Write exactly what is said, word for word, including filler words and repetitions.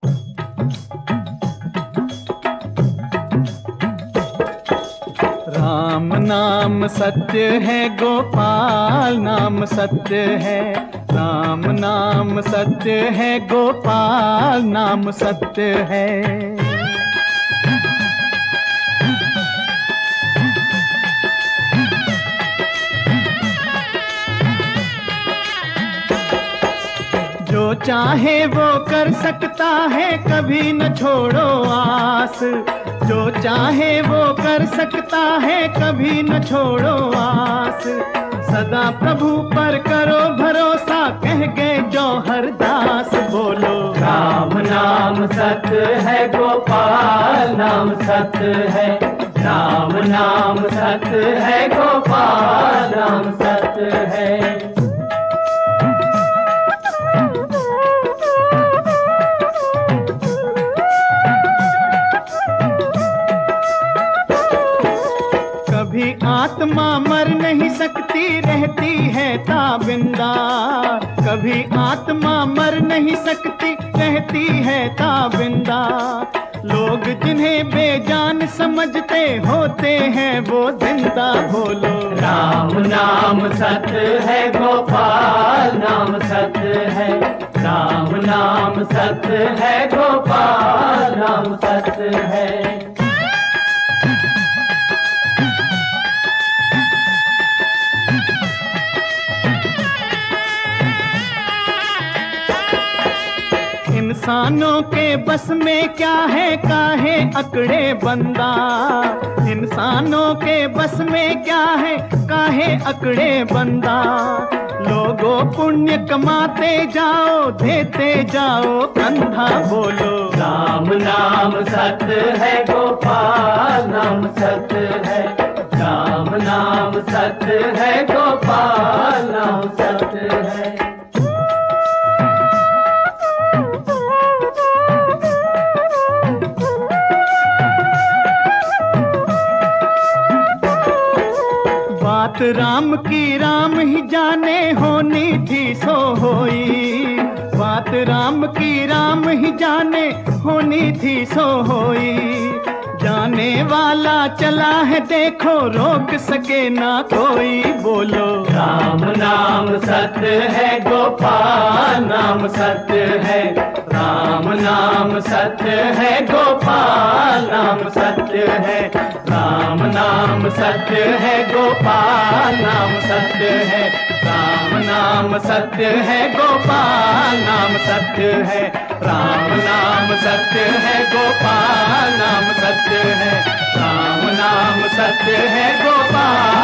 राम नाम सत्य है, गोपाल नाम सत्य है। राम नाम सत्य है, गोपाल नाम सत्य है। जो चाहे वो कर सकता है, कभी न छोड़ो आस। जो चाहे वो कर सकता है, कभी न छोड़ो आस। सदा प्रभु पर करो भरोसा, कह गए जौहर दास। बोलो राम नाम सत्य है, गोपाल नाम सत्य है। राम नाम सत्य है, गोपाल नाम सत्य है। कभी आत्मा मर नहीं सकती, रहती है ताबिंदा। कभी आत्मा मर नहीं सकती, रहती है ताबिंदा। लोग जिन्हें बेजान समझते होते हैं वो जिंदा। बोलो राम नाम सत्य है, गोपाल नाम सत्य है। राम नाम सत्य है, गोपाल नाम सत्य है। इंसानों के बस में क्या है, काहे अकड़े बंदा। इंसानों के बस में क्या है, काहे अकड़े बंदा। लोगों पुण्य कमाते जाओ, देते जाओ कंधा। बोलो राम नाम सत्य है, गोपाल नाम सत्य है। राम नाम सत्य है, गोपाल नाम सत्य है। बात राम की राम ही जाने, होनी थी सो होई। बात राम की राम ही जाने, होनी थी सो होई। जाने वाला चला है देखो, रोक सके ना कोई। बोलो राम नाम सत्य है, गोपाल नाम सत्य है। राम नाम सत्य है, गोपाल नाम सत्य है। राम नाम सत्य है, गोपाल नाम सत्य है। राम नाम सत्य है, गोपाल नाम सत्य है। राम नाम सत्य है, गोपाल नाम सत्य है। राम नाम सत्य है, गोपाल